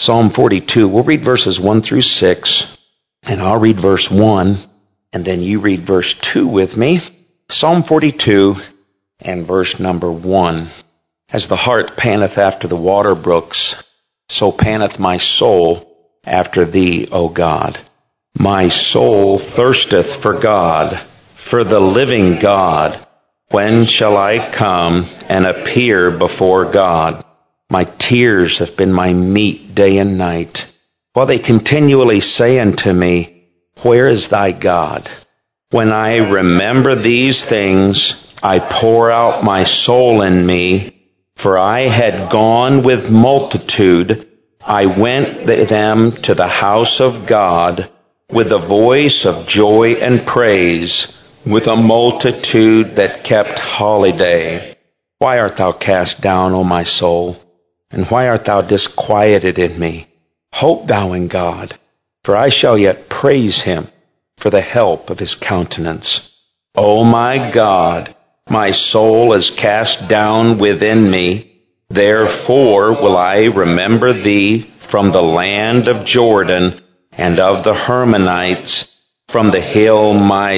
Psalm 42. We'll read verses 1 through 6, and I'll read verse 1, and then you read verse 2 with me. Psalm 42 and verse number 1. As the hart panteth after the water brooks, so panteth my soul after thee, O God. My soul thirsteth for God, for the living God. When shall I come and appear before God? My tears have been my meat day and night, while they continually say unto me, Where is thy God? When I remember these things, I pour out my soul in me, for I had gone with multitude. I went them to the house of God with a voice of joy and praise, with a multitude that kept holiday. Why art thou cast down, O my soul? And why art thou disquieted in me? Hope thou in God, for I shall yet praise him for the help of his countenance. O my God, my soul is cast down within me. Therefore will I remember thee from the land of Jordan and of the Hermonites, from the hill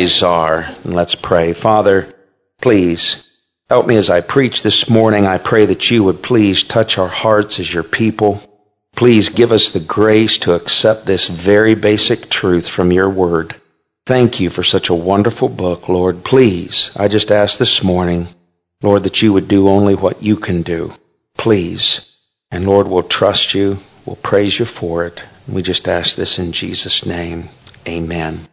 Mizar. And let's pray. Father, please help me as I preach this morning. I pray that you would please touch our hearts as your people. Please give us the grace to accept this very basic truth from your word. Thank you for such a wonderful book, Lord. Please, I just ask this morning, Lord, that you would do only what you can do. Please. And Lord, we'll trust you. We'll praise you for it. We just ask this in Jesus' name. Amen.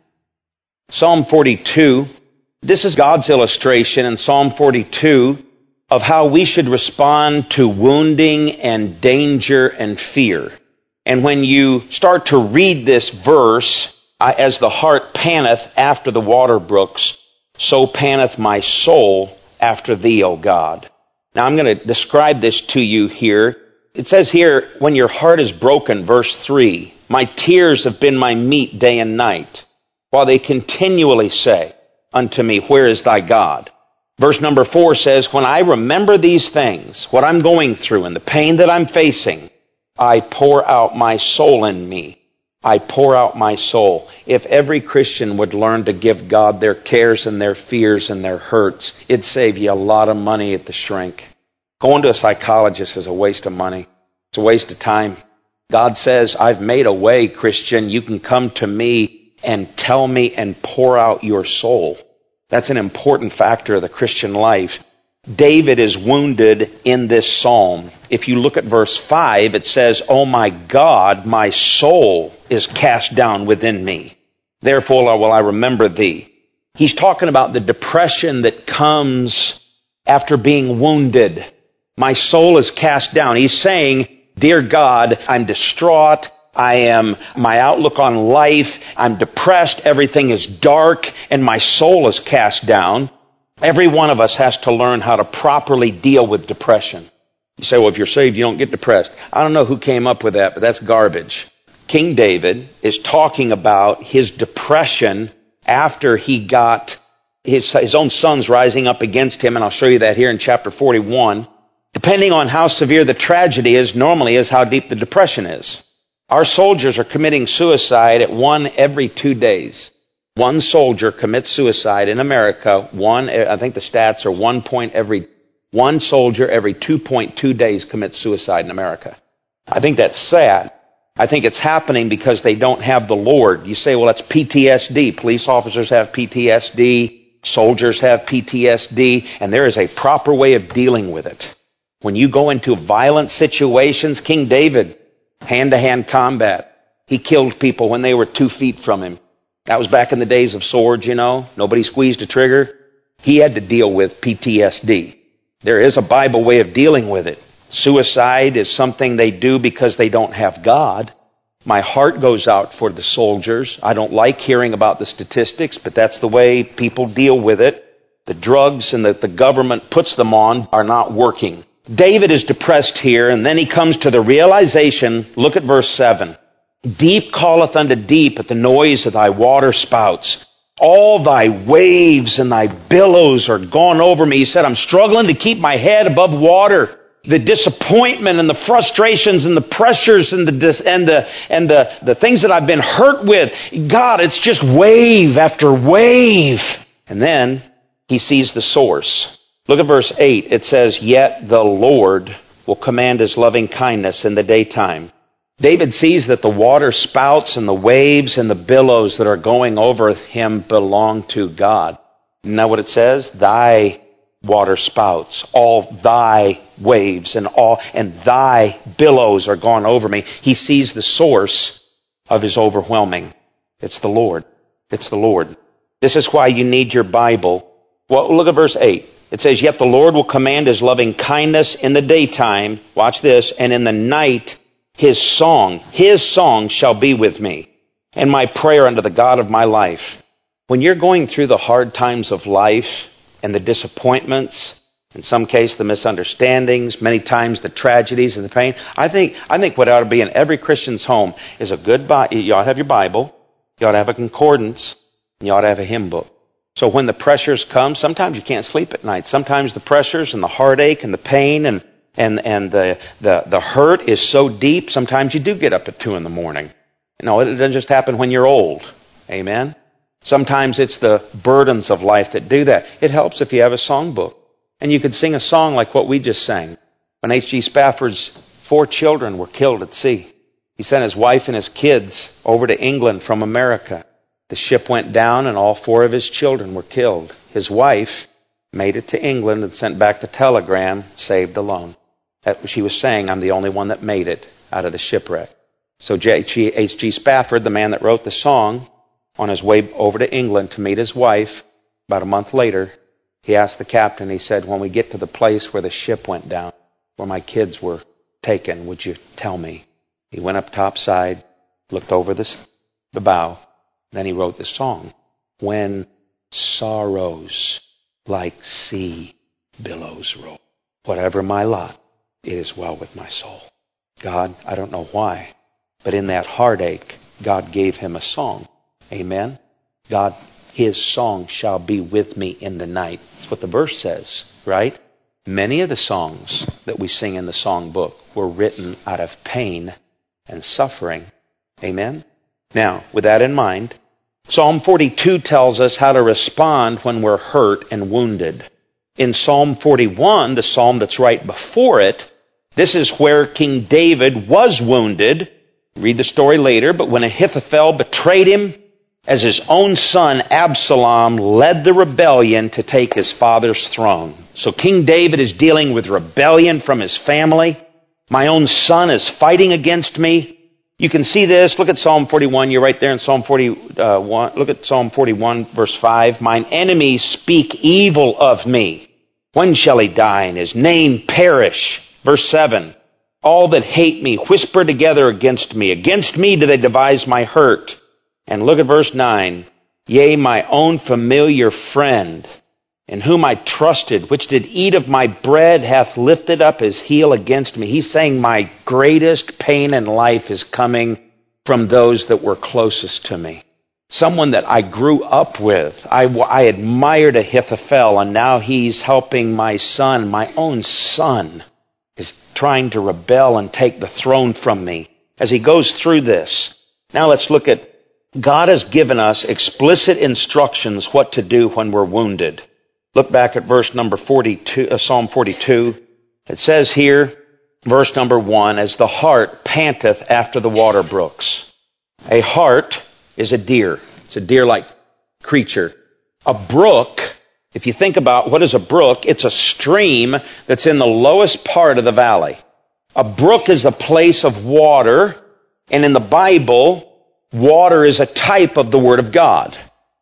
Psalm 42. This is God's illustration in Psalm 42 of how we should respond to wounding and danger and fear. And when you start to read this verse, as the hart panteth after the water brooks, so panteth my soul after thee, O God. Now I'm going to describe this to you here. It says here, when your heart is broken, verse 3, my tears have been my meat day and night, while they continually say unto me, Where is thy God? Verse number 4 says, when I remember these things, what I'm going through and the pain that I'm facing, I pour out my soul in me. I pour out my soul. If every Christian would learn to give God their cares and their fears and their hurts, it'd save you a lot of money at the shrink. Going to a psychologist is a waste of money. It's a waste of time. God says, I've made a way, Christian. You can come to me and tell me and pour out your soul. That's an important factor of the Christian life. David is wounded in this psalm. If you look at verse 5, it says, Oh my God, my soul is cast down within me. Therefore will I remember thee. He's talking about the depression that comes after being wounded. My soul is cast down. He's saying, Dear God, I'm distraught. My outlook on life, I'm depressed. Everything is dark and my soul is cast down. Every one of us has to learn how to properly deal with depression. You say, well, if you're saved, you don't get depressed. I don't know who came up with that, but that's garbage. King David is talking about his depression after he got his own sons rising up against him, and I'll show you that here in chapter 41. Depending on how severe the tragedy is, normally is how deep the depression is. Our soldiers are committing suicide at 1 every 2 days. One soldier commits suicide in America. I think the stats are one soldier every 2.2 days commits suicide in America. I think that's sad. I think it's happening because they don't have the Lord. You say, well, that's PTSD. Police officers have PTSD. Soldiers have PTSD. And there is a proper way of dealing with it. When you go into violent situations, King David, hand-to-hand combat, he killed people when they were 2 feet from him. That was back in the days of swords, you know. Nobody squeezed a trigger. He had to deal with PTSD. There is a Bible way of dealing with it. Suicide is something they do because they don't have God. My heart goes out for the soldiers. I don't like hearing about the statistics, but that's the way people deal with it. The drugs and that the government puts them on are not working. David is depressed here, and then he comes to the realization, look at verse 7. Deep calleth unto deep at the noise of thy water spouts. All thy waves and thy billows are gone over me. He said, I'm struggling to keep my head above water. the disappointment and the frustrations and the pressures and the things that I've been hurt with. God, it's just wave after wave. And then he sees the source. Look at verse 8. It says, yet the Lord will command his loving kindness in the daytime. David sees that the water spouts and the waves and the billows that are going over him belong to God. Isn't that what it says? Thy water spouts, all thy waves and thy billows are gone over me. He sees the source of his overwhelming. It's the Lord. It's the Lord. This is why you need your Bible. Well, look at verse 8. It says, yet the Lord will command his loving kindness in the daytime. Watch this. And in the night, his song shall be with me, and my prayer unto the God of my life. When you're going through the hard times of life and the disappointments, in some case the misunderstandings, many times the tragedies and the pain, I think what ought to be in every Christian's home is a good Bible. You ought to have your Bible, you ought to have a concordance, and you ought to have a hymn book. So when the pressures come, sometimes you can't sleep at night. Sometimes the pressures and the heartache and the pain and the hurt is so deep, sometimes you do get up at 2 a.m. No, it doesn't just happen when you're old. Amen? Sometimes it's the burdens of life that do that. It helps if you have a songbook. And you could sing a song like what we just sang. When H.G. Spafford's 4 children were killed at sea, he sent his wife and his kids over to England from America. The ship went down and all 4 of his children were killed. His wife made it to England and sent back the telegram, saved alone. She was saying, I'm the only one that made it out of the shipwreck. So H.G. Spafford, the man that wrote the song, on his way over to England to meet his wife, about a month later, he asked the captain, he said, when we get to the place where the ship went down, where my kids were taken, would you tell me? He went up topside, looked over the bow, then he wrote the song, when sorrows like sea billows roll, whatever my lot, it is well with my soul. God, I don't know why, but in that heartache, God gave him a song. Amen? God, his song shall be with me in the night. That's what the verse says, right? Many of the songs that we sing in the song book were written out of pain and suffering. Amen? Now, with that in mind, Psalm 42 tells us how to respond when we're hurt and wounded. In Psalm 41, the psalm that's right before it, this is where King David was wounded. Read the story later, but when Ahithophel betrayed him, as his own son Absalom led the rebellion to take his father's throne. So King David is dealing with rebellion from his family. My own son is fighting against me. You can see this. Look at Psalm 41. You're right there in Psalm 41. Look at Psalm 41, verse 5. Mine enemies speak evil of me. When shall he die and his name perish? Verse 7. All that hate me whisper together against me. Against me do they devise my hurt. And look at verse 9. Yea, my own familiar friend, in whom I trusted, which did eat of my bread, hath lifted up his heel against me. He's saying my greatest pain in life is coming from those that were closest to me. Someone that I grew up with. I admired Ahithophel, and now he's helping my son. My own son is trying to rebel and take the throne from me. As he goes through this, now let's look at God has given us explicit instructions what to do when we're wounded. Look back at verse number 42, Psalm 42. It says here, verse number 1, as the hart panteth after the water brooks. A hart is a deer. It's a deer-like creature. A brook, if you think about what is a brook, it's a stream that's in the lowest part of the valley. A brook is a place of water, and in the Bible, water is a type of the Word of God.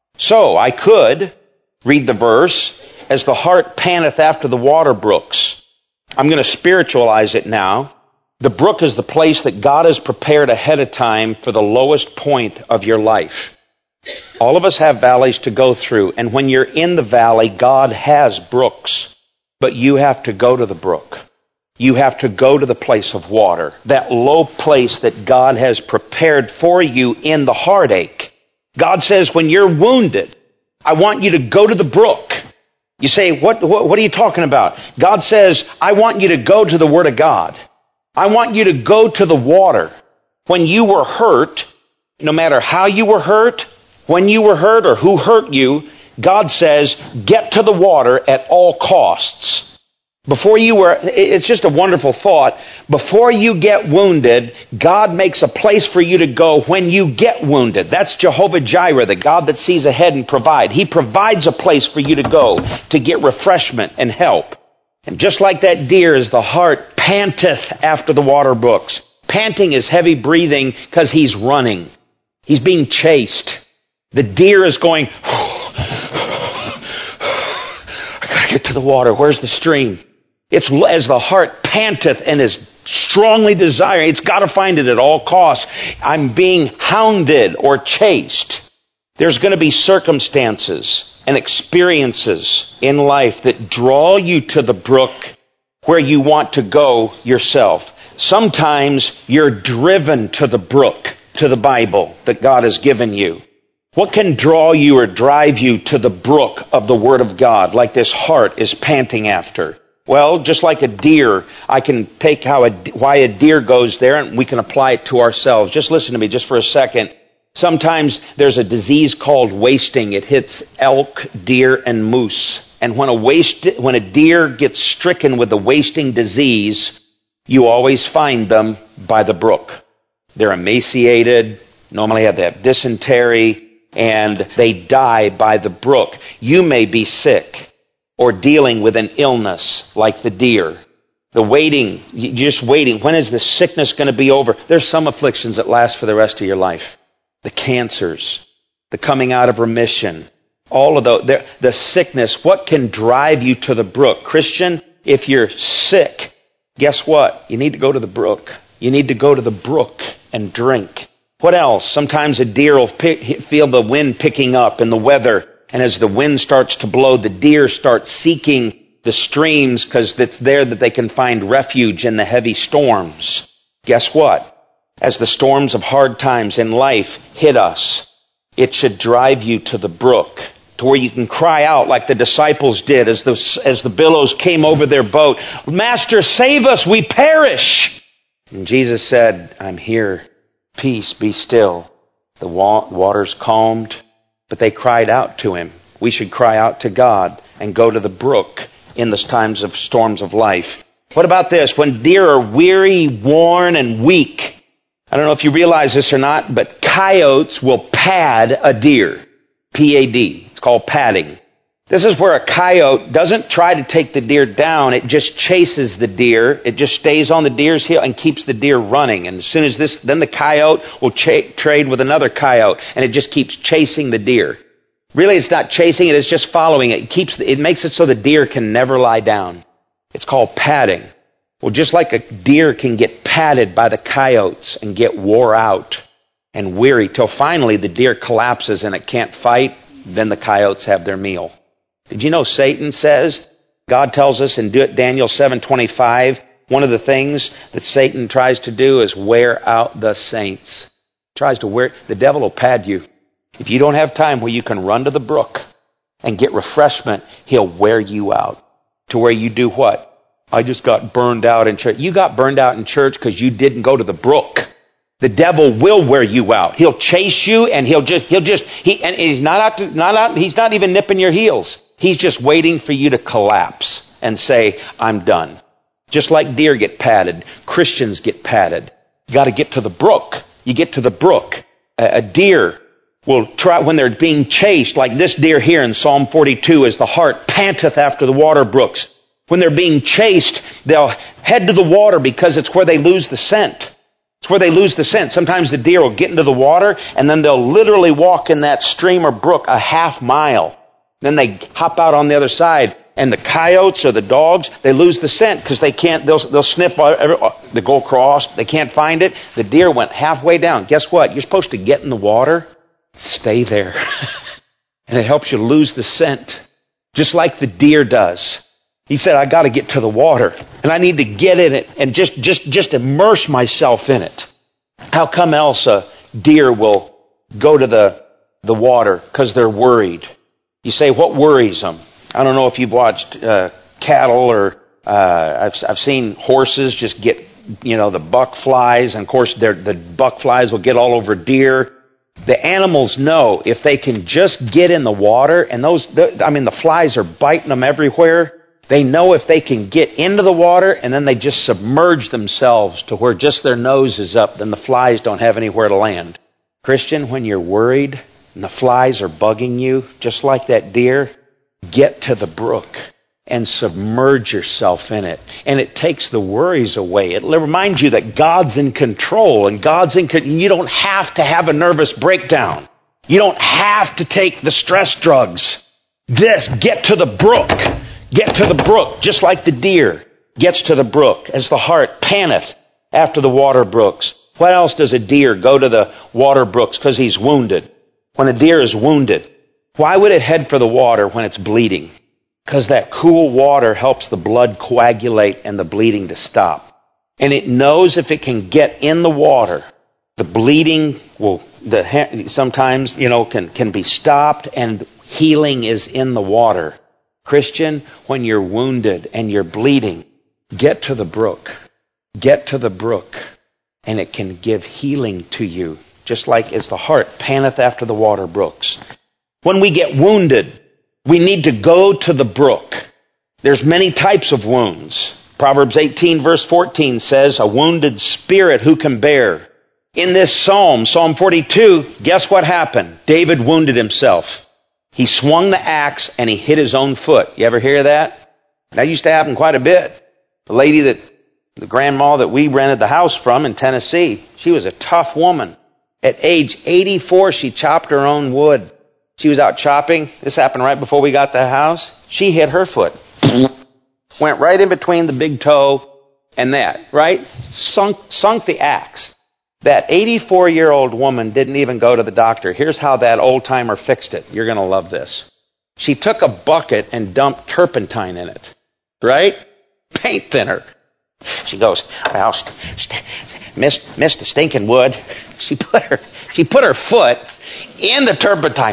So I could read the verse, as the hart panteth after the water brooks. I'm going to spiritualize it now. The brook is the place that God has prepared ahead of time for the lowest point of your life. All of us have valleys to go through, and when you're in the valley, God has brooks. But you have to go to the brook. You have to go to the place of water, that low place that God has prepared for you in the heartache. God says, when you're wounded, I want you to go to the brook. You say, what are you talking about? God says, I want you to go to the Word of God. I want you to go to the water. When you were hurt, no matter how you were hurt, when you were hurt, or who hurt you, God says, get to the water at all costs. It's just a wonderful thought. Before you get wounded, God makes a place for you to go when you get wounded. That's Jehovah Jireh, the God that sees ahead and provide. He provides a place for you to go to get refreshment and help. And just like that deer, as the hart panteth after the water brooks. Panting is heavy breathing because he's running. He's being chased. The deer is going, I gotta get to the water. Where's the stream? It's as the hart panteth and is strongly desiring. It's got to find it at all costs. I'm being hounded or chased. There's going to be circumstances and experiences in life that draw you to the brook where you want to go yourself. Sometimes you're driven to the brook, to the Bible that God has given you. What can draw you or drive you to the brook of the Word of God, like this hart is panting after? Well, just like a deer, I can take why a deer goes there and we can apply it to ourselves. Just listen to me just for a second. Sometimes there's a disease called wasting. It hits elk, deer, and moose. And when a deer gets stricken with the wasting disease, you always find them by the brook. They're emaciated, normally they have dysentery, and they die by the brook. You may be sick or dealing with an illness like the deer. You're just waiting. When is the sickness going to be over? There's some afflictions that last for the rest of your life. The cancers, the coming out of remission, all of those, the sickness. What can drive you to the brook? Christian, if you're sick, guess what? You need to go to the brook. You need to go to the brook and drink. What else? Sometimes a deer will feel the wind picking up and the weather. And as the wind starts to blow, the deer start seeking the streams because it's there that they can find refuge in the heavy storms. Guess what? As the storms of hard times in life hit us, it should drive you to the brook, to where you can cry out like the disciples did as the billows came over their boat, Master, save us, we perish. And Jesus said, I'm here. Peace, be still. The water's calmed. But they cried out to Him. We should cry out to God and go to the brook in the times of storms of life. What about this? When deer are weary, worn, and weak. I don't know if you realize this or not, but coyotes will pad a deer. P-A-D. It's called padding. This is where a coyote doesn't try to take the deer down. It just chases the deer. It just stays on the deer's heel and keeps the deer running. And as soon as then the coyote will trade with another coyote. And it just keeps chasing the deer. Really, it's not chasing it. It's just following it. It makes it so the deer can never lie down. It's called padding. Well, just like a deer can get padded by the coyotes and get wore out and weary till finally the deer collapses and it can't fight, then the coyotes have their meal. Did you know Satan says, God tells us in Daniel 7:25, one of the things that Satan tries to do is wear out the saints. The devil will pad you. If you don't have time where you can run to the brook and get refreshment, he'll wear you out. To where you do what? I just got burned out in church. You got burned out in church because you didn't go to the brook. The devil will wear you out. He'll chase you and he's not even nipping your heels. He's just waiting for you to collapse and say, I'm done. Just like deer get padded, Christians get padded. You got to get to the brook. You get to the brook. A deer will try, when they're being chased, like this deer here in Psalm 42, as the hart panteth after the water brooks. When they're being chased, they'll head to the water because it's where they lose the scent. It's where they lose the scent. Sometimes the deer will get into the water and then they'll literally walk in that stream or brook a half mile. Then they hop out on the other side, and the coyotes or the dogs, they lose the scent because they can't, they'll sniff, they go across, they can't find it. The deer went halfway down. Guess what? You're supposed to get in the water, stay there. And it helps you lose the scent. Just like the deer does. He said, I got to get to the water, and I need to get in it and just immerse myself in it. How come else a deer will go to the water? Because they're worried. You say, what worries them? I don't know if you've watched cattle or I've seen horses just get, the buck flies, and of course the buck flies will get all over deer. The animals know if they can just get in the water, and the flies are biting them everywhere. They know if they can get into the water and then they just submerge themselves to where just their nose is up, then the flies don't have anywhere to land. Christian, when you're worried and the flies are bugging you, just like that deer, get to the brook and submerge yourself in it. And it takes the worries away. It reminds you that God's in control, and you don't have to have a nervous breakdown. You don't have to take the stress drugs. Get to the brook. Get to the brook, just like the deer gets to the brook, as the hart panteth after the water brooks. What else does a deer go to the water brooks? Because he's wounded. When a deer is wounded, why would it head for the water when it's bleeding? Because that cool water helps the blood coagulate and the bleeding to stop. And it knows if it can get in the water, the bleeding sometimes can be stopped, and healing is in the water. Christian, when you're wounded and you're bleeding, get to the brook. Get to the brook, and it can give healing to you, just like as the hart panteth after the water brooks. When we get wounded, we need to go to the brook. There's many types of wounds. Proverbs 18 verse 14 says, a wounded spirit who can bear? In this Psalm 42, guess what happened? David wounded himself. He swung the axe and he hit his own foot. You ever hear that? That used to happen quite a bit. The grandma that we rented the house from in Tennessee, she was a tough woman. At age 84, she chopped her own wood. She was out chopping. This happened right before we got the house. She hit her foot. Went right in between the big toe and that, right? Sunk the axe. That 84-year-old woman didn't even go to the doctor. Here's how that old-timer fixed it. You're going to love this. She took a bucket and dumped turpentine in it. Right? Paint thinner. She goes, well, missed the stinking wood. She put her foot in the turpentine.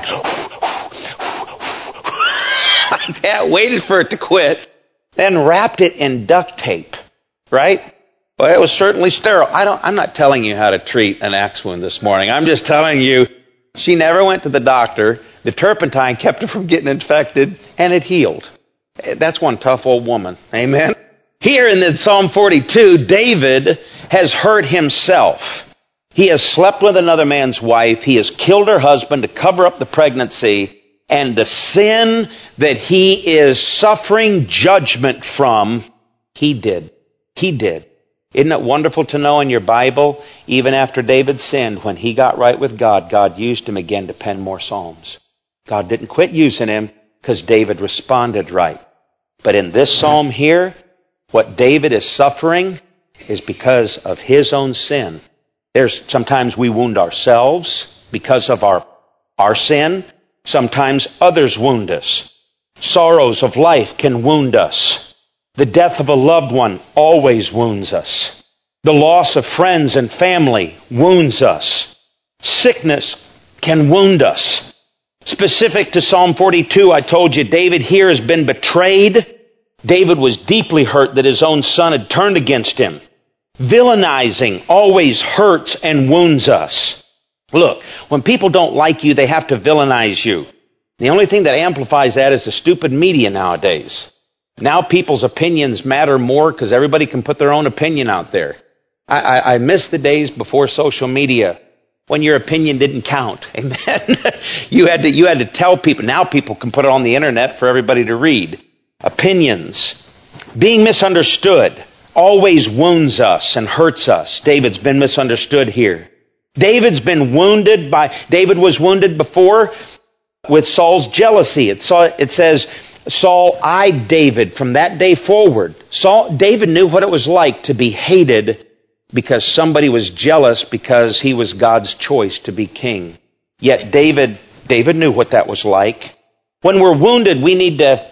Like that, waited for it to quit, then wrapped it in duct tape. Right? Well, it was certainly sterile. I'm not telling you how to treat an axe wound this morning. I'm just telling you, she never went to the doctor. The turpentine kept her from getting infected, and it healed. That's one tough old woman. Amen? Here in the Psalm 42, David has hurt himself. He has slept with another man's wife. He has killed her husband to cover up the pregnancy. And the sin that he is suffering judgment from, he did. He did. Isn't it wonderful to know in your Bible, even after David sinned, when he got right with God, God used him again to pen more psalms. God didn't quit using him because David responded right. But in this psalm here, what David is suffering is because of his own sin. Sometimes we wound ourselves because of our sin. Sometimes others wound us. Sorrows of life can wound us. The death of a loved one always wounds us. The loss of friends and family wounds us. Sickness can wound us. Specific to Psalm 42, I told you, David here has been betrayed. David was deeply hurt that his own son had turned against him. Villainizing always hurts and wounds us. Look, when people don't like you, they have to villainize you. The only thing that amplifies that is the stupid media nowadays. Now people's opinions matter more because everybody can put their own opinion out there. I miss the days before social media when your opinion didn't count. Amen. You had to tell people. Now people can put it on the internet for everybody to read. Opinions. Being misunderstood always wounds us and hurts us. David's been misunderstood here. David was wounded before with Saul's jealousy. It says, Saul eyed David from that day forward. David knew what it was like to be hated because somebody was jealous because he was God's choice to be king. Yet David knew what that was like. When we're wounded, we need to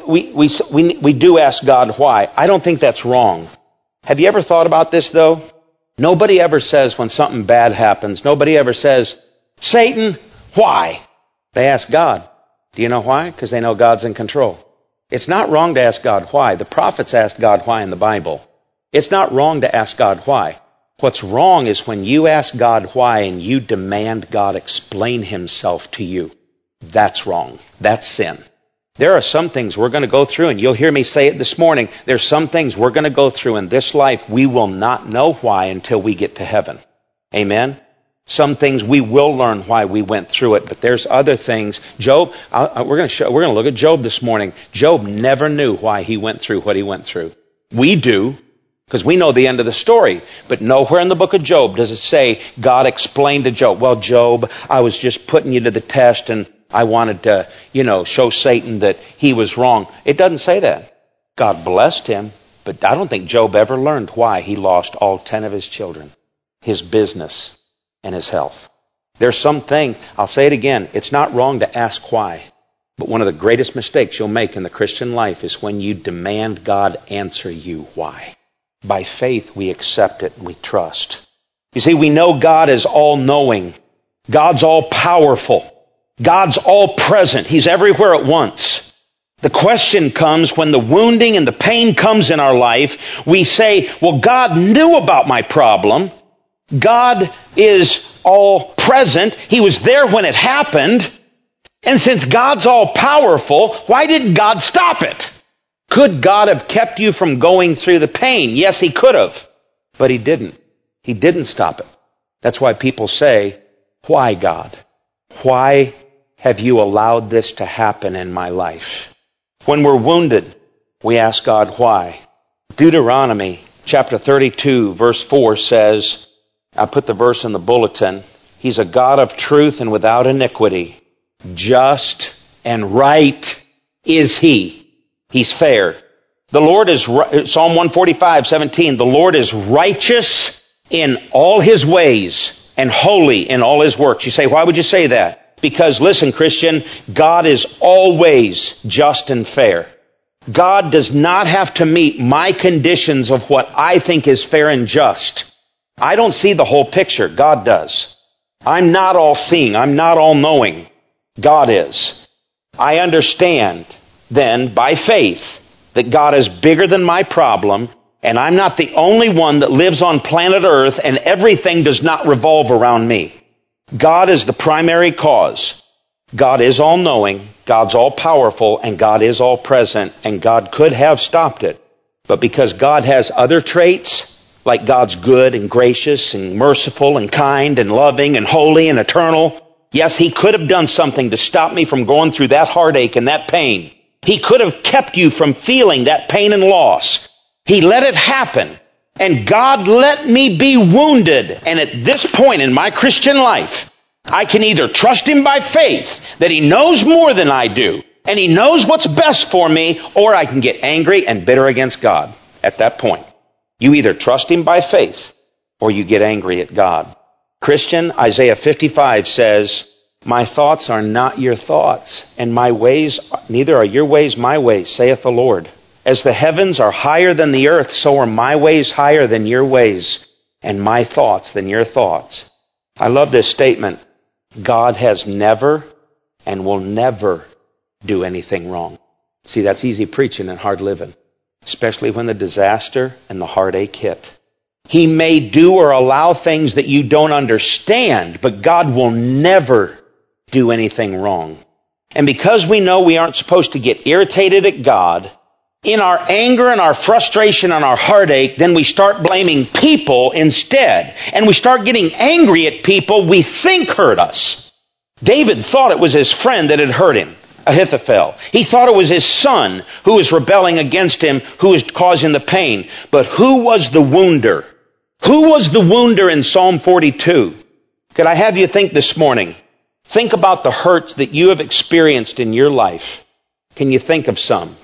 we do ask God why. I don't think that's wrong. Have you ever thought about this though? Nobody ever says when something bad happens, nobody ever says, Satan, why? They ask God. Do you know why? Because they know God's in control. It's not wrong to ask God why. The prophets asked God why in the Bible. It's not wrong to ask God why. What's wrong is when you ask God why and you demand God explain himself to you. That's wrong. That's sin. There are some things we're going to go through, and you'll hear me say it this morning. There's some things we're going to go through in this life we will not know why until we get to heaven. Amen? Some things we will learn why we went through it, but there's other things. Job, we're going to look at Job this morning. Job never knew why he went through what he went through. We do, because we know the end of the story. But nowhere in the book of Job does it say God explained to Job, well, Job, I was just putting you to the test and I wanted to, show Satan that he was wrong. It doesn't say that. God blessed him, but I don't think Job ever learned why he lost all 10 of his children, his business, and his health. There's some things, I'll say it again, it's not wrong to ask why. But one of the greatest mistakes you'll make in the Christian life is when you demand God answer you why. By faith, we accept it and we trust. You see, we know God is all-knowing. God's all-powerful. God's all-present. He's everywhere at once. The question comes when the wounding and the pain comes in our life, we say, well, God knew about my problem. God is all-present. He was there when it happened. And since God's all-powerful, why didn't God stop it? Could God have kept you from going through the pain? Yes, he could have. But he didn't. He didn't stop it. That's why people say, why God? Why have you allowed this to happen in my life? When we're wounded, we ask God why. Deuteronomy chapter 32 verse 4 says, I put the verse in the bulletin, he's a God of truth and without iniquity. Just and right is he. He's fair. The Lord is, Psalm 145:17, the Lord is righteous in all his ways and holy in all his works. You say, why would you say that? Because listen, Christian, God is always just and fair. God does not have to meet my conditions of what I think is fair and just. I don't see the whole picture. God does. I'm not all-seeing. I'm not all-knowing. God is. I understand then, by faith, that God is bigger than my problem, and I'm not the only one that lives on planet Earth, and everything does not revolve around me. God is the primary cause. God is all-knowing, God's all-powerful, and God is all-present, and God could have stopped it. But because God has other traits, like God's good and gracious and merciful and kind and loving and holy and eternal, yes, he could have done something to stop me from going through that heartache and that pain. He could have kept you from feeling that pain and loss. He let it happen. And God let me be wounded. And at this point in my Christian life, I can either trust him by faith that he knows more than I do, and he knows what's best for me, or I can get angry and bitter against God at that point. You either trust him by faith, or you get angry at God. Christian, Isaiah 55 says, my thoughts are not your thoughts, and my ways, neither are your ways my ways, saith the Lord. As the heavens are higher than the earth, so are my ways higher than your ways, and my thoughts than your thoughts. I love this statement. God has never and will never do anything wrong. See, that's easy preaching and hard living, especially when the disaster and the heartache hit. He may do or allow things that you don't understand, but God will never do anything wrong. And because we know we aren't supposed to get irritated at God, in our anger and our frustration and our heartache, then we start blaming people instead. And we start getting angry at people we think hurt us. David thought it was his friend that had hurt him, Ahithophel. He thought it was his son who was rebelling against him, who was causing the pain. But who was the wounder? Who was the wounder in Psalm 42? Could I have you think this morning? Think about the hurts that you have experienced in your life. Can you think of some?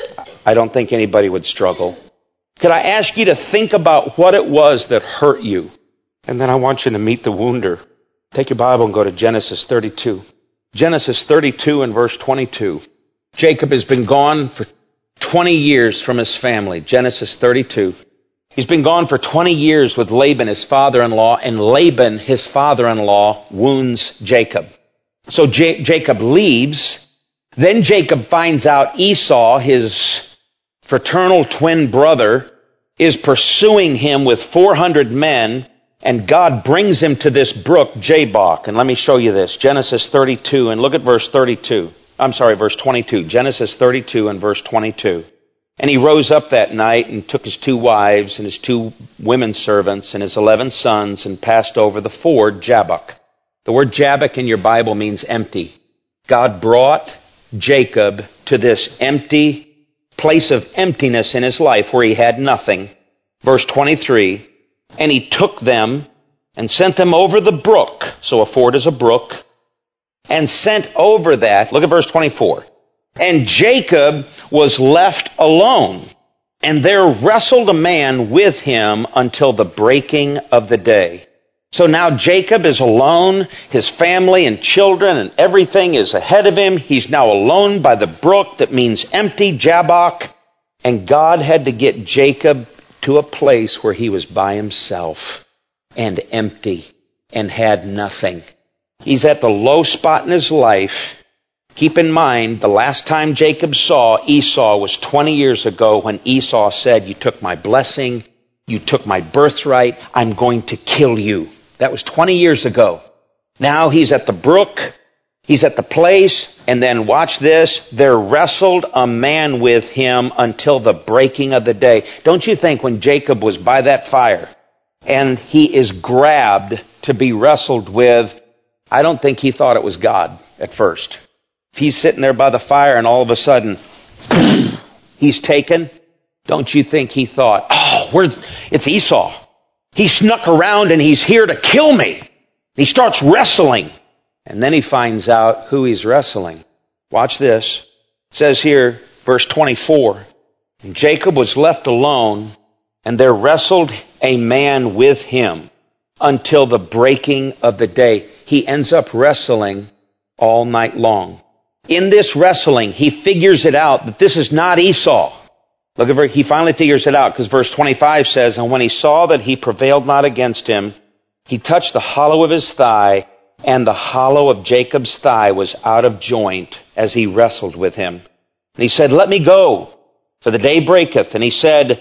I don't think anybody would struggle. Could I ask you to think about what it was that hurt you? And then I want you to meet the wounder. Take your Bible and go to Genesis 32. Genesis 32 and verse 22. Jacob has been gone for 20 years from his family. Genesis 32. He's been gone for 20 years with Laban, his father-in-law, and Laban, his father-in-law, wounds Jacob. So Jacob leaves, Then Jacob finds out Esau, his fraternal twin brother, is pursuing him with 400 men, and God brings him to this brook, Jabbok. And let me show you this. Genesis 32, and look at verse 22. Genesis 32 and verse 22. And he rose up that night and took his 2 wives and his 2 women servants and his 11 sons and passed over the ford Jabbok. The word Jabbok in your Bible means empty. God brought Jacob to this empty place of emptiness in his life where he had nothing. Verse 23, and he took them and sent them over the brook. So a ford is a brook. And sent over that, look at verse 24. And Jacob was left alone, and there wrestled a man with him until the breaking of the day. So now Jacob is alone, his family and children and everything is ahead of him. He's now alone by the brook that means empty, Jabbok. And God had to get Jacob to a place where he was by himself and empty and had nothing. He's at the low spot in his life. Keep in mind, the last time Jacob saw Esau was 20 years ago when Esau said, you took my blessing, you took my birthright, I'm going to kill you. That was 20 years ago. Now he's at the brook, he's at the place, and then watch this, there wrestled a man with him until the breaking of the day. Don't you think when Jacob was by that fire and he is grabbed to be wrestled with, I don't think he thought it was God at first. If he's sitting there by the fire and all of a sudden he's taken, don't you think he thought, it's Esau. He snuck around and he's here to kill me. He starts wrestling. And then he finds out who he's wrestling. Watch this. It says here, verse 24, and Jacob was left alone, and there wrestled a man with him until the breaking of the day. He ends up wrestling all night long. In this wrestling, he figures it out that this is not Esau. Look at he finally figures it out because verse 25 says, and when he saw that he prevailed not against him, he touched the hollow of his thigh, and the hollow of Jacob's thigh was out of joint as he wrestled with him. And he said, let me go, for the day breaketh. And he said,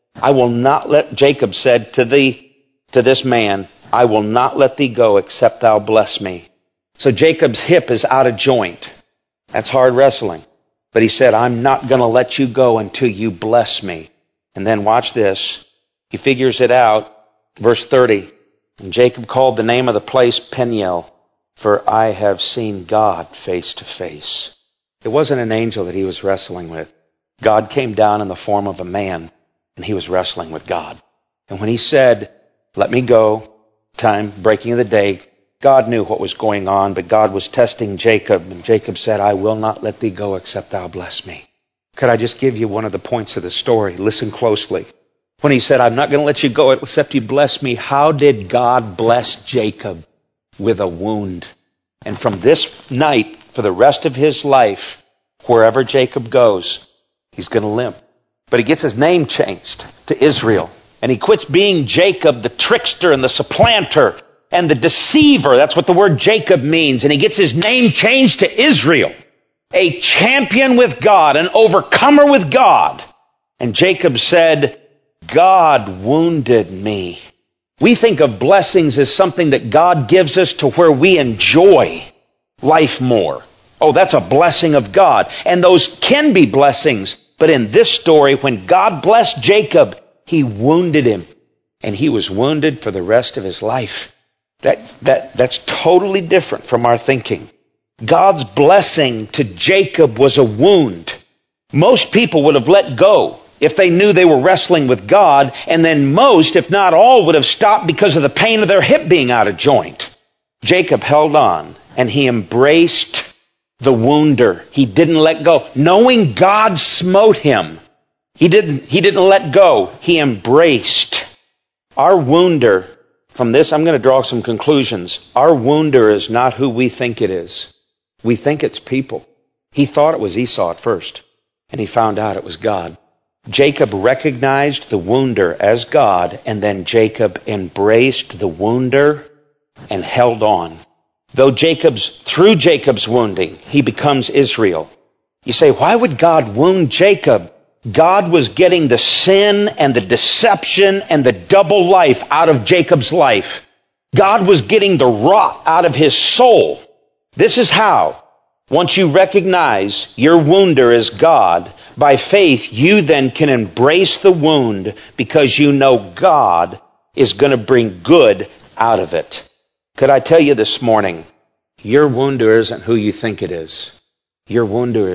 Jacob said to this man, I will not let thee go except thou bless me. So Jacob's hip is out of joint. That's hard wrestling. But he said, I'm not going to let you go until you bless me. And then watch this. He figures it out. Verse 30. And Jacob called the name of the place Peniel, for I have seen God face to face. It wasn't an angel that he was wrestling with. God came down in the form of a man, and he was wrestling with God. And when he said, let me go, breaking of the day, God knew what was going on, but God was testing Jacob, and Jacob said, I will not let thee go except thou bless me. Could I just give you one of the points of the story? Listen closely. When he said, I'm not going to let you go except you bless me, how did God bless Jacob? With a wound. And from this night, for the rest of his life, wherever Jacob goes, he's going to limp. But he gets his name changed to Israel. And he quits being Jacob, the trickster and the supplanter and the deceiver. That's what the word Jacob means. And he gets his name changed to Israel. A champion with God, an overcomer with God. And Jacob said, God wounded me. We think of blessings as something that God gives us to where we enjoy life more. Oh, that's a blessing of God. And those can be blessings. But in this story, when God blessed Jacob, he wounded him. And he was wounded for the rest of his life. That's totally different from our thinking. God's blessing to Jacob was a wound. Most people would have let go if they knew they were wrestling with God, and then most, if not all, would have stopped because of the pain of their hip being out of joint. Jacob held on, and he embraced the wounder. He didn't let go. Knowing God smote him, he didn't let go. He embraced. Our wounder, from this I'm going to draw some conclusions. Our wounder is not who we think it is. We think it's people. He thought it was Esau at first, and he found out it was God. Jacob recognized the wounder as God, and then Jacob embraced the wounder and held on. Through Jacob's wounding, he becomes Israel. You say, why would God wound Jacob? God was getting the sin and the deception and the double life out of Jacob's life. God was getting the rot out of his soul. This is how. Once you recognize your wounder is God, by faith you then can embrace the wound because you know God is going to bring good out of it. Could I tell you this morning, your wounder isn't who you think it is. Your wounder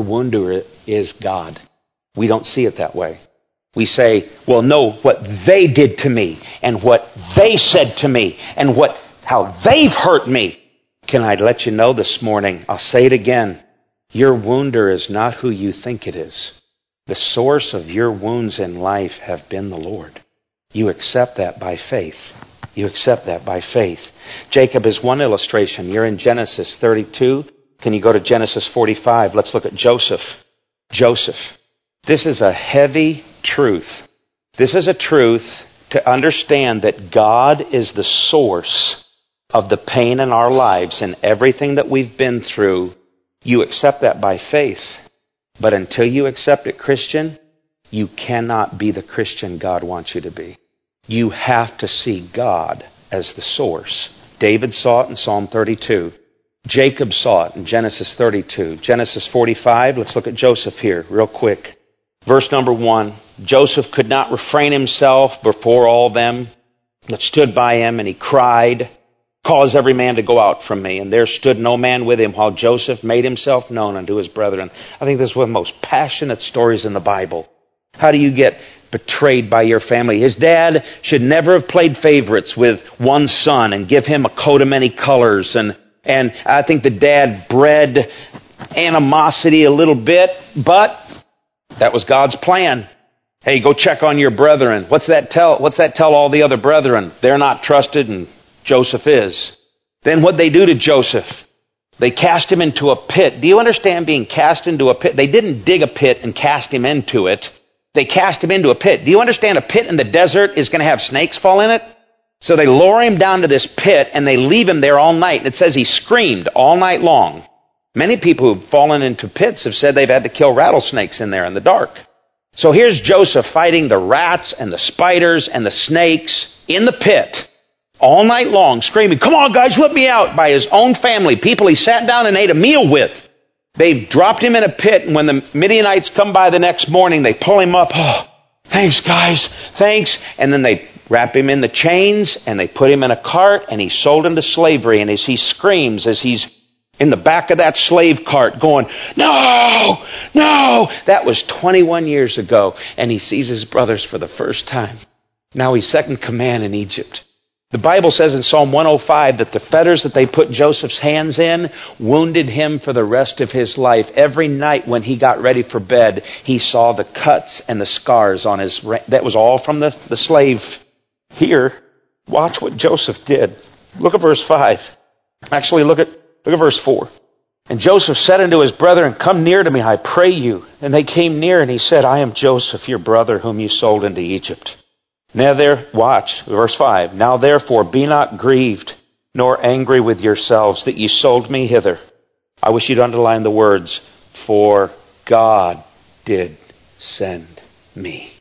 is God. We don't see it that way. We say, well, no, what they did to me and what they said to me and how they've hurt me. Can I let you know this morning? I'll say it again. Your wounder is not who you think it is. The source of your wounds in life have been the Lord. You accept that by faith. You accept that by faith. Jacob is one illustration. You're in Genesis 32. Can you go to Genesis 45? Let's look at Joseph. Joseph. This is a heavy truth. This is a truth to understand that God is the source of the pain in our lives and everything that we've been through. You accept that by faith. But until you accept it, Christian, you cannot be the Christian God wants you to be. You have to see God as the source. David saw it in Psalm 32. Jacob saw it in Genesis 32. Genesis 45, let's look at Joseph here real quick. Verse number 1, Joseph could not refrain himself before all them that stood by him, and he cried, cause every man to go out from me. And there stood no man with him, while Joseph made himself known unto his brethren. I think this is one of the most passionate stories in the Bible. How do you get betrayed by your family? His dad should never have played favorites with one son and give him a coat of many colors. And I think the dad bred animosity a little bit, but that was God's plan. Hey, go check on your brethren. What's that tell all the other brethren? They're not trusted and Joseph is. Then what'd they do to Joseph? They cast him into a pit. Do you understand being cast into a pit? They didn't dig a pit and cast him into it. They cast him into a pit. Do you understand a pit in the desert is going to have snakes fall in it? So they lower him down to this pit and they leave him there all night. It says he screamed all night long. Many people who've fallen into pits have said they've had to kill rattlesnakes in there in the dark. So here's Joseph fighting the rats and the spiders and the snakes in the pit all night long, screaming, come on guys, let me out, by his own family, people he sat down and ate a meal with. They dropped him in a pit, and when the Midianites come by the next morning, they pull him up. Oh, thanks guys, thanks. And then they wrap him in the chains, and they put him in a cart, and he's sold into slavery. And as he screams, as he's in the back of that slave cart going, no, no. That was 21 years ago, and he sees his brothers for the first time. Now he's second command in Egypt. The Bible says in Psalm 105 that the fetters that they put Joseph's hands in wounded him for the rest of his life. Every night when he got ready for bed, he saw the cuts and the scars on his... That was all from the slave. Here, watch what Joseph did. Look at verse 5. Actually, look at verse 4. And Joseph said unto his brethren, come near to me, I pray you. And they came near, and he said, I am Joseph, your brother, whom you sold into Egypt. Now watch, verse 5. Now therefore be not grieved, nor angry with yourselves that ye sold me hither. I wish you'd underline the words, for God did send me.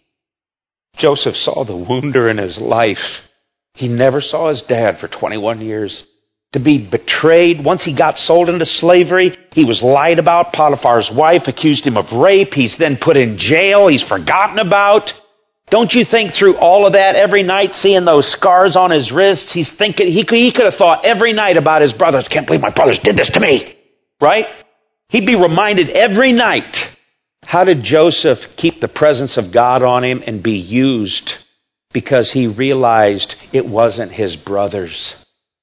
Joseph saw the wounder in his life. He never saw his dad for 21 years. To be betrayed, once he got sold into slavery, he was lied about. Potiphar's wife accused him of rape. He's then put in jail. He's forgotten about. Don't you think through all of that every night, seeing those scars on his wrists, he's thinking, he could have thought every night about his brothers. Can't believe my brothers did this to me. Right? He'd be reminded every night. How did Joseph keep the presence of God on him and be used? Because he realized it wasn't his brothers.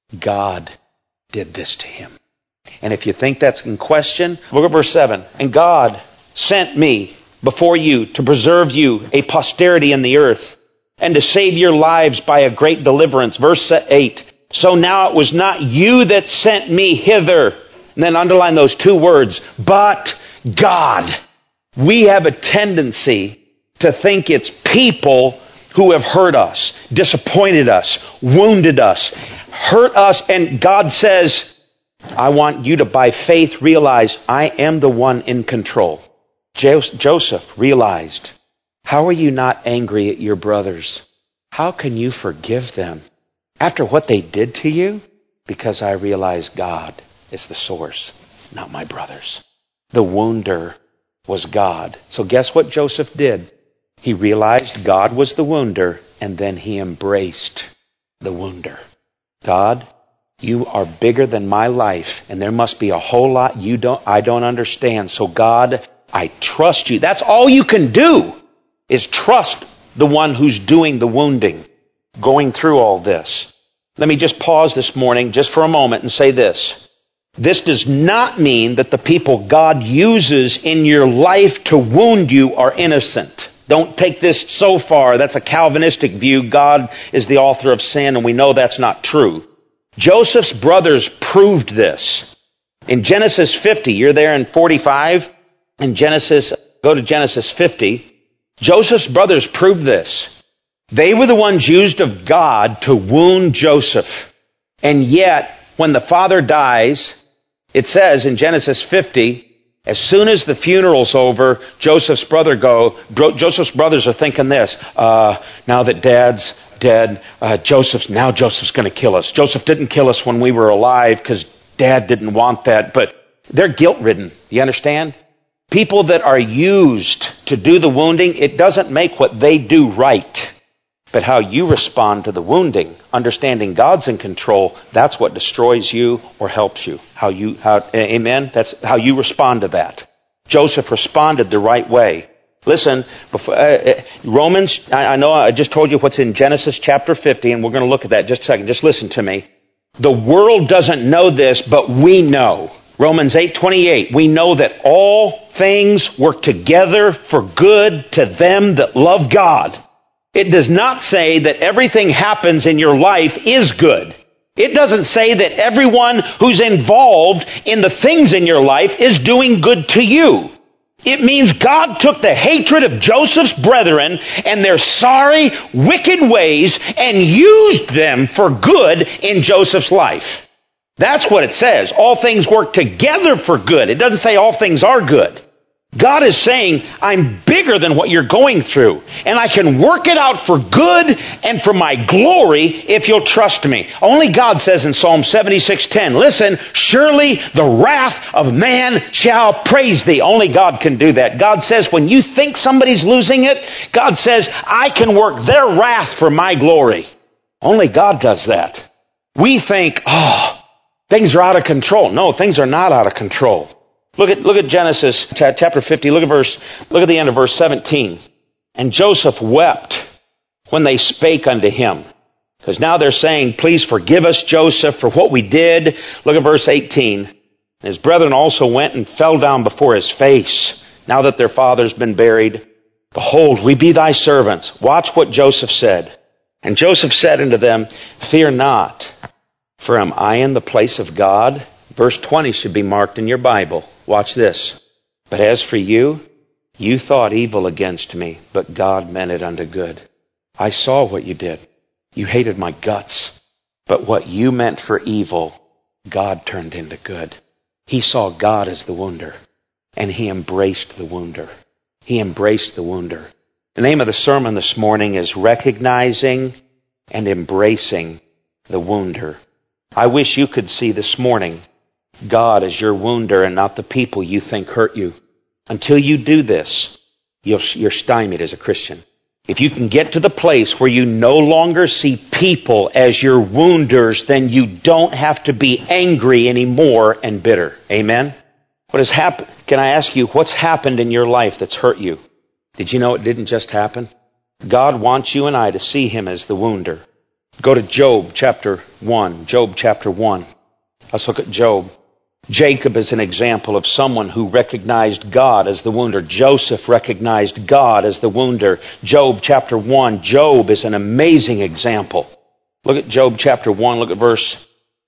God did this to him. And if you think that's in question, look at verse 7. And God sent me before you to preserve you a posterity in the earth and to save your lives by a great deliverance. Verse 8. So now it was not you that sent me hither. And then underline those two words, but God. We have a tendency to think it's people who have hurt us, disappointed us, wounded us, hurt us, and God says, I want you to, by faith, realize I am the one in control. Joseph realized, how are you not angry at your brothers? How can you forgive them after what they did to you? Because I realize God is the source, not my brothers. The wounder was God. So guess what Joseph did? He realized God was the wounder, and then he embraced the wounder. God, you are bigger than my life, and there must be a whole lot I don't understand. So God, I trust you. That's all you can do, is trust the one who's doing the wounding, going through all this. Let me just pause this morning just for a moment and say this. This does not mean that the people God uses in your life to wound you are innocent. Don't take this so far. That's a Calvinistic view. God is the author of sin, and we know that's not true. Joseph's brothers proved this. In Genesis 50, you're there in 45. In Genesis, go to Genesis 50. Joseph's brothers proved this. They were the ones used of God to wound Joseph. And yet, when the father dies, it says in Genesis 50, as soon as the funeral's over, Joseph's brothers are thinking this, now that Dad's dead, Joseph's going to kill us. Joseph didn't kill us when we were alive because Dad didn't want that, but they're guilt-ridden. You understand? People that are used to do the wounding, it doesn't make what they do right. But how you respond to the wounding, understanding God's in control, that's what destroys you or helps you. Amen? That's how you respond to that. Joseph responded the right way. Listen, Romans, I know I just told you what's in Genesis chapter 50, and we're going to look at that in just a second. Just listen to me. The world doesn't know this, but we know. Romans 8:28, we know that all things work together for good to them that love God. It does not say that everything happens in your life is good. It doesn't say that everyone who's involved in the things in your life is doing good to you. It means God took the hatred of Joseph's brethren and their sorry, wicked ways and used them for good in Joseph's life. That's what it says. All things work together for good. It doesn't say all things are good. God is saying, I'm bigger than what you're going through, and I can work it out for good and for my glory if you'll trust me. Only God says in Psalm 76:10, listen, surely the wrath of man shall praise thee. Only God can do that. God says when you think somebody's losing it, God says, I can work their wrath for my glory. Only God does that. We think, things are out of control. No, things are not out of control. Look at Genesis chapter 50. Look at the end of verse 17. And Joseph wept when they spake unto him. Because now they're saying, please forgive us, Joseph, for what we did. Look at verse 18. His brethren also went and fell down before his face, now that their father's been buried. Behold, we be thy servants. Watch what Joseph said. And Joseph said unto them, fear not, for am I in the place of God? Verse 20 should be marked in your Bible. Watch this. But as for you, you thought evil against me, but God meant it unto good. I saw what you did. You hated my guts. But what you meant for evil, God turned into good. He saw God as the wounder, and he embraced the wounder. He embraced the wounder. The name of the sermon this morning is Recognizing and Embracing the Wounder. I wish you could see this morning God as your wounder and not the people you think hurt you. Until you do this, you're stymied as a Christian. If you can get to the place where you no longer see people as your wounders, then you don't have to be angry anymore and bitter. Amen? What has happened? Can I ask you, what's happened in your life that's hurt you? Did you know it didn't just happen? God wants you and I to see him as the wounder. Go to Job chapter 1. Job chapter 1. Let's look at Job. Jacob is an example of someone who recognized God as the wounder. Joseph recognized God as the wounder. Job chapter 1. Job is an amazing example. Look at Job chapter 1. Look at verse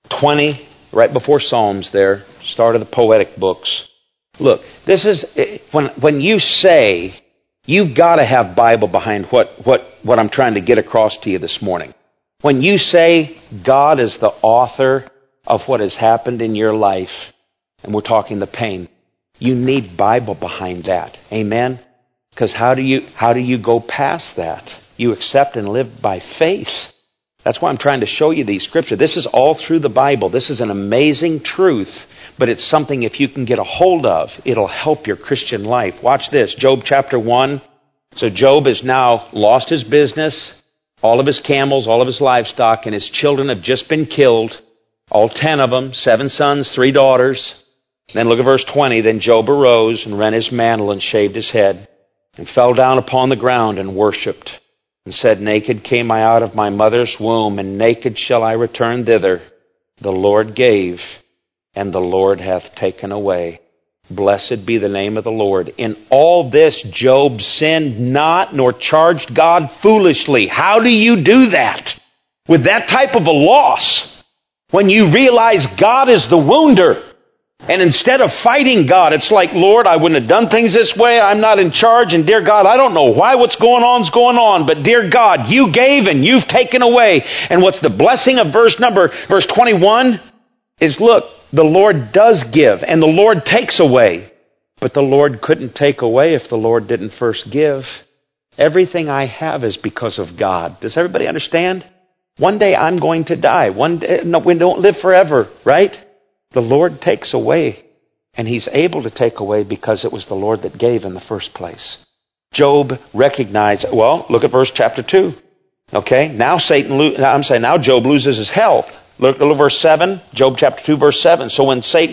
20, right before Psalms there. Start of the poetic books. Look, this is, when you say, you've got to have Bible behind what I'm trying to get across to you this morning. When you say God is the author of what has happened in your life, and we're talking the pain, you need Bible behind that. Amen? Because how do you go past that? You accept and live by faith. That's why I'm trying to show you these scriptures. This is all through the Bible. This is an amazing truth, but it's something if you can get a hold of, it'll help your Christian life. Watch this, Job chapter 1. So Job has now lost his business, all of his camels, all of his livestock, and his children have just been killed. All 10 of them, 7 sons, 3 daughters. Then look at verse 20. Then Job arose and rent his mantle and shaved his head and fell down upon the ground and worshipped. And said, naked came I out of my mother's womb, and naked shall I return thither. The Lord gave, and the Lord hath taken away. Blessed be the name of the Lord. In all this Job sinned not, nor charged God foolishly. How do you do that? With that type of a loss, when you realize God is the wounder, and instead of fighting God, it's like, Lord, I wouldn't have done things this way. I'm not in charge. And dear God, I don't know why what's going on is going on. But dear God, you gave and you've taken away. And what's the blessing of verse 21 is, look, the Lord does give and the Lord takes away. But the Lord couldn't take away if the Lord didn't first give. Everything I have is because of God. Does everybody understand? One day I'm going to die. One day, no, we don't live forever, right? The Lord takes away, and He's able to take away because it was the Lord that gave in the first place. Job recognized, well, look at verse chapter 2. Okay, now Job loses his health. Look at verse 7, Job chapter 2, verse 7. So went Satan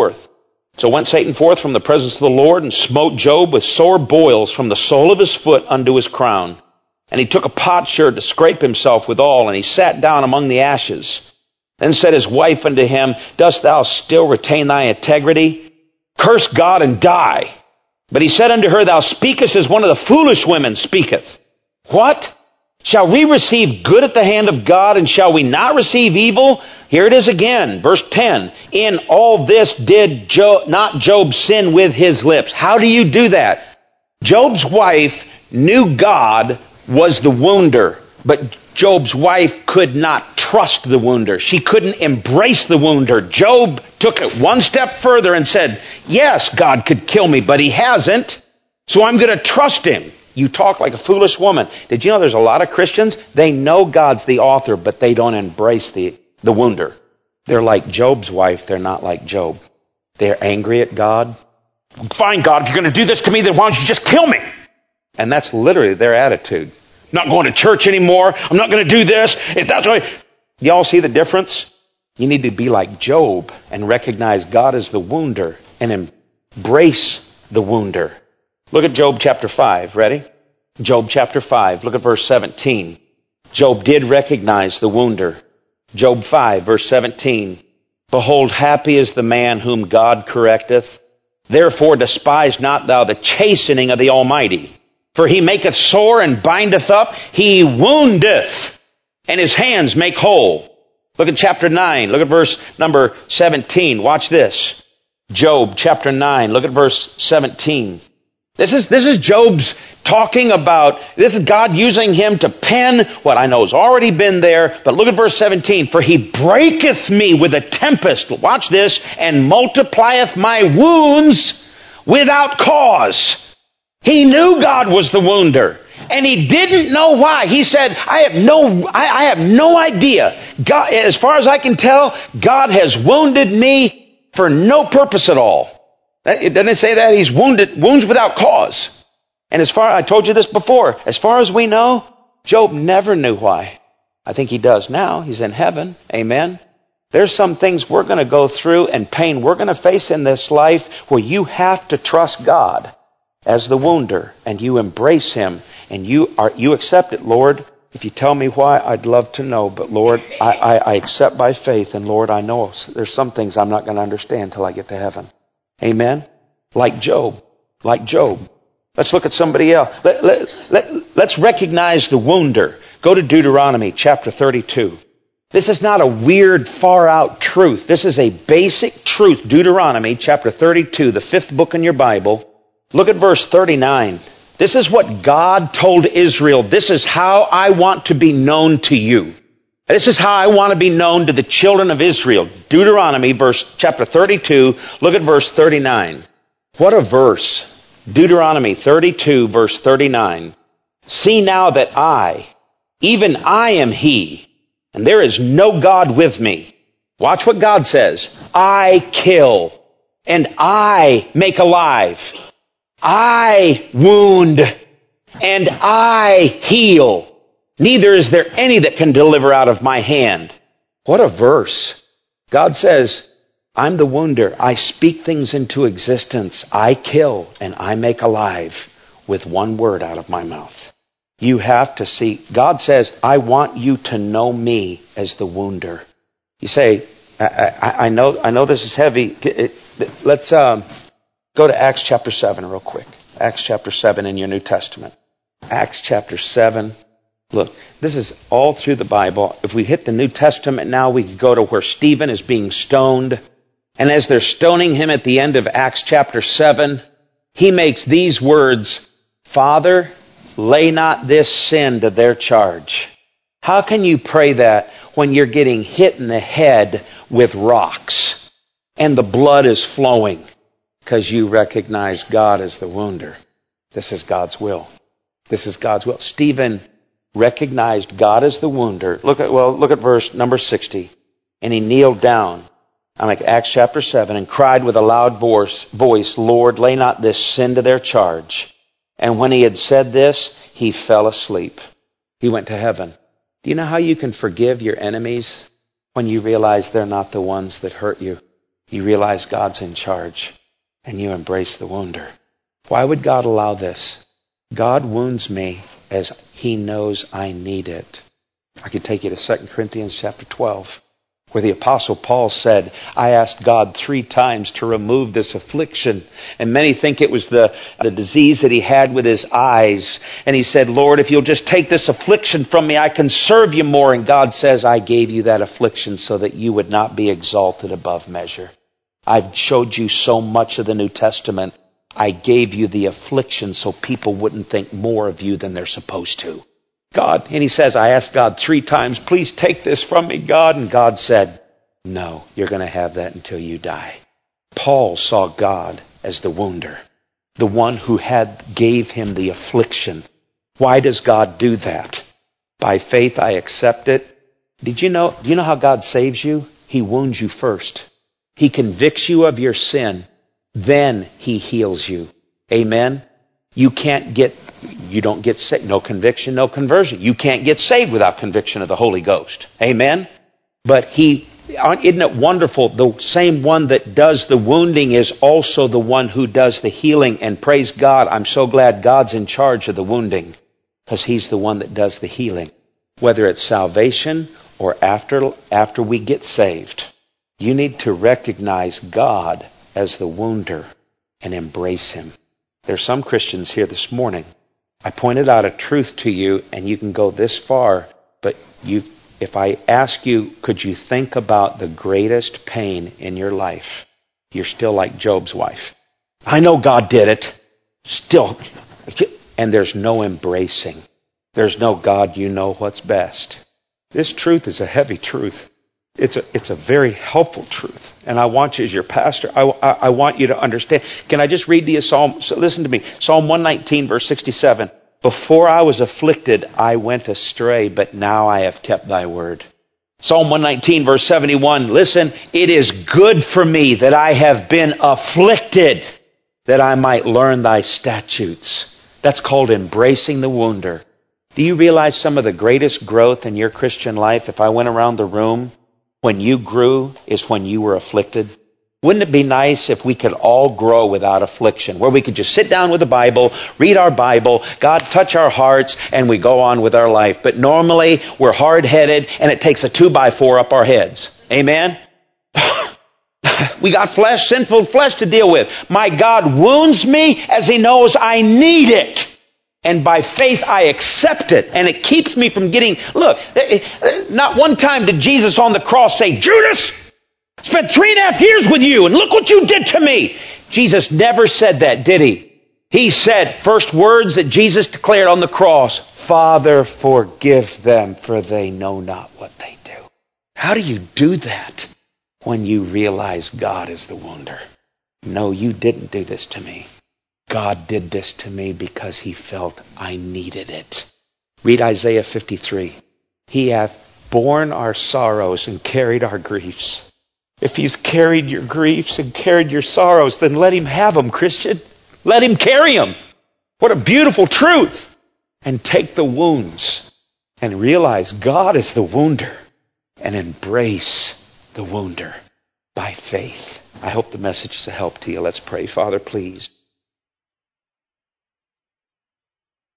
forth from the presence of the Lord and smote Job with sore boils from the sole of his foot unto his crown. And he took a potsherd to scrape himself withal, and he sat down among the ashes. Then said his wife unto him, dost thou still retain thy integrity? Curse God and die. But he said unto her, thou speakest as one of the foolish women speaketh. What? Shall we receive good at the hand of God, and shall we not receive evil? Here it is again, verse 10. In all this did not Job sin with his lips. How do you do that? Job's wife knew God was the wounder, but Job's wife could not trust the wounder. She couldn't embrace the wounder. Job took it one step further and said, yes, God could kill me, but He hasn't, so I'm going to trust Him. You talk like a foolish woman. Did you know there's a lot of Christians, they know God's the author, but they don't embrace the wounder. They're like Job's wife, they're not like Job. They're angry at God. Fine, God, if you're going to do this to me, then why don't you just kill me? And that's literally their attitude. I'm not going to church anymore. I'm not going to do this. If that's what... Y'all see the difference? You need to be like Job and recognize God as the wounder and embrace the wounder. Look at Job chapter 5. Ready? Job chapter 5. Look at verse 17. Job did recognize the wounder. Job 5, verse 17. Behold, happy is the man whom God correcteth. Therefore despise not thou the chastening of the Almighty. For He maketh sore and bindeth up. He woundeth, and His hands make whole. Look at chapter 9. Look at verse number 17. Watch this. Job chapter 9. Look at verse 17. This is Job's talking about, this is God using him to pen what I know has already been there. But look at verse 17. For He breaketh me with a tempest. Watch this. And multiplieth my wounds without cause. He knew God was the wounder, and he didn't know why. He said, I have no idea. God, as far as I can tell, God has wounded me for no purpose at all. Doesn't it say that? He's wounds without cause. And I told you this before, as far as we know, Job never knew why. I think he does now. He's in heaven. Amen. There's some things we're going to go through and pain we're going to face in this life where you have to trust God as the wounder, and you embrace Him, and you accept it. Lord, if you tell me why, I'd love to know, but Lord, I accept by faith, and Lord, I know there's some things I'm not going to understand till I get to heaven. Amen? Like Job. Let's look at somebody else. Let's recognize the wounder. Go to Deuteronomy chapter 32. This is not a weird, far-out truth. This is a basic truth. Deuteronomy chapter 32, the 5th book in your Bible. Look at verse 39. This is what God told Israel. This is how I want to be known to you. This is how I want to be known to the children of Israel. Deuteronomy, chapter 32, look at verse 39. What a verse. Deuteronomy 32, verse 39. See now that I, even I am He, and there is no God with me. Watch what God says. I kill, and I make alive. I wound, and I heal. Neither is there any that can deliver out of my hand. What a verse. God says, I'm the wounder. I speak things into existence. I kill and I make alive with one word out of my mouth. You have to see. God says, I want you to know me as the wounder. You say, I know this is heavy. Let's go to Acts chapter 7 real quick. Acts chapter 7 in your New Testament. Acts chapter 7. Look, this is all through the Bible. If we hit the New Testament now, we can go to where Stephen is being stoned. And as they're stoning him at the end of Acts chapter 7, he makes these words, Father, lay not this sin to their charge. How can you pray that when you're getting hit in the head with rocks and the blood is flowing? Because you recognize God as the wounder. This is God's will. This is God's will. Stephen recognized God as the wounder. Look at verse number 60. And he kneeled down, like Acts chapter 7, and cried with a loud voice, Lord, lay not this sin to their charge. And when he had said this, he fell asleep. He went to heaven. Do you know how you can forgive your enemies? When you realize they're not the ones that hurt you. You realize God's in charge, and you embrace the wounder. Why would God allow this? God wounds me as He knows I need it. I could take you to 2 Corinthians chapter 12, where the Apostle Paul said, I asked God 3 times to remove this affliction. And many think it was the disease that he had with his eyes. And he said, Lord, if you'll just take this affliction from me, I can serve you more. And God says, I gave you that affliction so that you would not be exalted above measure. I've showed you so much of the New Testament. I gave you the affliction so people wouldn't think more of you than they're supposed to. God, and he says, I asked God 3 times, please take this from me, God. And God said, no, you're going to have that until you die. Paul saw God as the wounder, the one who gave him the affliction. Why does God do that? By faith I accept it. Do you know how God saves you? He wounds you first. He convicts you of your sin. Then He heals you. Amen? You don't get saved. No conviction, no conversion. You can't get saved without conviction of the Holy Ghost. Amen? But isn't it wonderful? The same one that does the wounding is also the one who does the healing. And praise God, I'm so glad God's in charge of the wounding, because He's the one that does the healing. Whether it's salvation or after we get saved, you need to recognize God as the wounder and embrace Him. There's some Christians here this morning. I pointed out a truth to you, and you can go this far, but if I ask you, could you think about the greatest pain in your life? You're still like Job's wife. I know God did it. Still. And there's no embracing. There's no God, you know what's best. This truth is a heavy truth. It's a very helpful truth. And I want you as your pastor, I want you to understand. Can I just read to you Psalm? So listen to me. Psalm 119, verse 67. Before I was afflicted, I went astray, but now I have kept thy word. Psalm 119, verse 71. Listen, it is good for me that I have been afflicted, that I might learn thy statutes. That's called embracing the wounder. Do you realize some of the greatest growth in your Christian life, if I went around the room, when you grew is when you were afflicted? Wouldn't it be nice if we could all grow without affliction, where we could just sit down with the Bible, read our Bible, God touch our hearts, and we go on with our life? But normally we're hard-headed, and it takes a 2x4 up our heads. Amen? We got sinful flesh to deal with. My God wounds me as He knows I need it. And by faith I accept it. And it keeps me from getting... Look, not one time did Jesus on the cross say, Judas, I spent 3.5 years with you, and look what you did to me. Jesus never said that, did He? He said, first words that Jesus declared on the cross, Father, forgive them, for they know not what they do. How do you do that? When you realize God is the wounder. No, you didn't do this to me. God did this to me because he felt I needed it. Read Isaiah 53. He hath borne our sorrows and carried our griefs. If he's carried your griefs and carried your sorrows, then let him have them, Christian. Let him carry them. What a beautiful truth. And take the wounds and realize God is the wounder and embrace the wounder by faith. I hope the message is a help to you. Let's pray. Father, please.